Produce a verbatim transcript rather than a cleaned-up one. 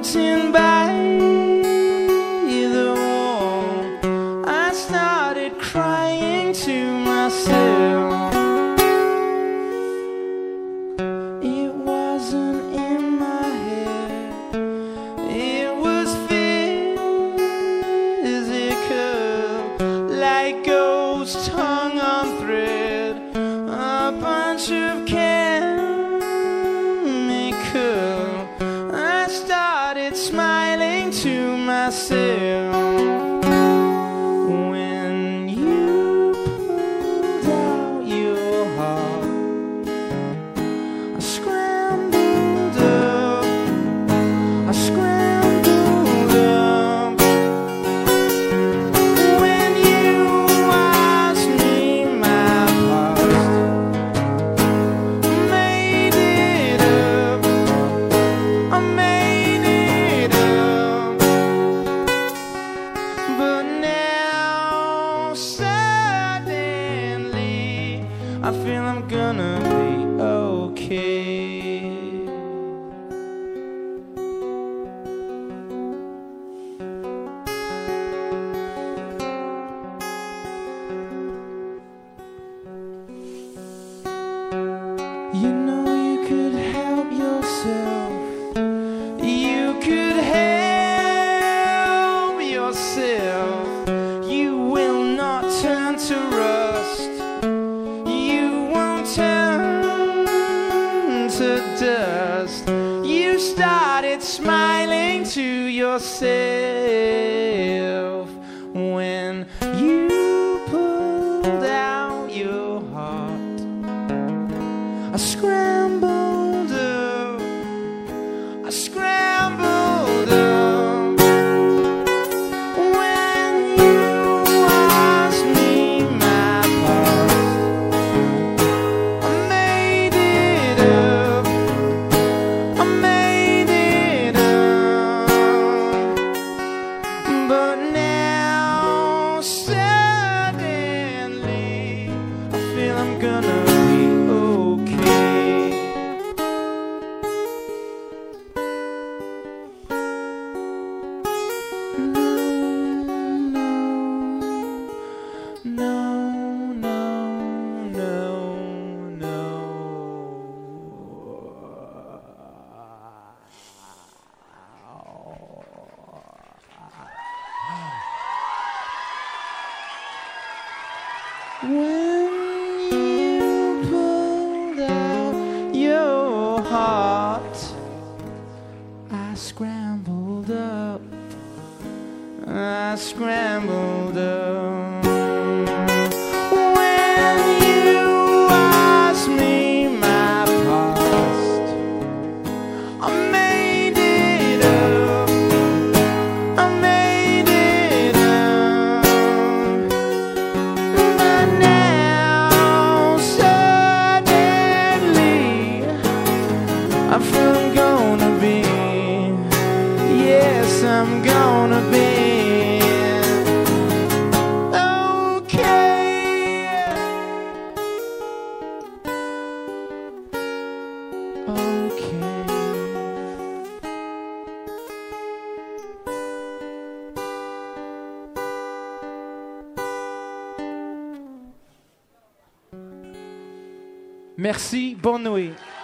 sitting by the wall, I started crying to myself. It wasn't in my head, it was physical, like ghosts hung on thread, a bunch of chemicals. I started smiling to myself when you pulled out your heart. I scrambled up, I scrambled up. When you asked me my past, made it up, I made it up. But now suddenly I feel I'm gonna be okay. You know you could help yourself. You could help yourself. You will not turn to rust. You won't turn to dust. You started smiling to yourself when you pulled out your heart. I scrambled up, I scrambled up. When you asked me my past, I made it up, I made it up. But now suddenly I feel I'm gonna be okay. No, no, no, no. When you pulled out your heart, I scrambled up, I scrambled up. When you asked me my past, I made it up, I made it up. But now suddenly I feel I'm gonna be, yes, I'm gonna be okay. Okay. Merci, bonne nuit.